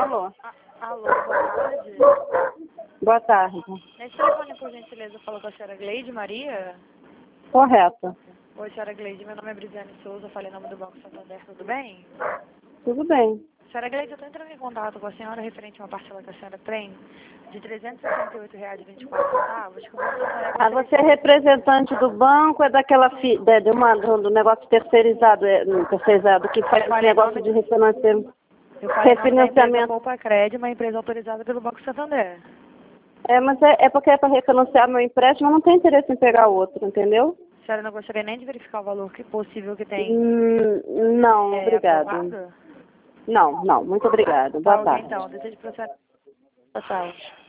Alô. Alô, boa tarde. Boa tarde. Nesse telefone, por gentileza, falou com a senhora Gleide Maria? Correto. Oi, senhora Gleide, meu nome é Brisiane Souza, falei em nome do Banco Santander, tudo bem? Tudo bem. Senhora Gleide, eu estou entrando em contato com a senhora referente a uma parcela que a senhora tem de R$ 368,24, que o Banco Santander... Você é representante do banco, é daquela do negócio terceirizado, terceirizado que faz esse negócio de refinanciamento. Eu falei em nome da empresa Poupa Crédito, uma empresa autorizada pelo Banco Santander. Mas é porque é para refinanciar meu empréstimo, eu não tenho interesse em pegar outro, entendeu? A senhora não gostaria nem de verificar o valor possível que tem? Não, obrigado. Aprovado? Não, muito obrigado. Boa tarde. Então, desejo para a senhora. Boa tarde.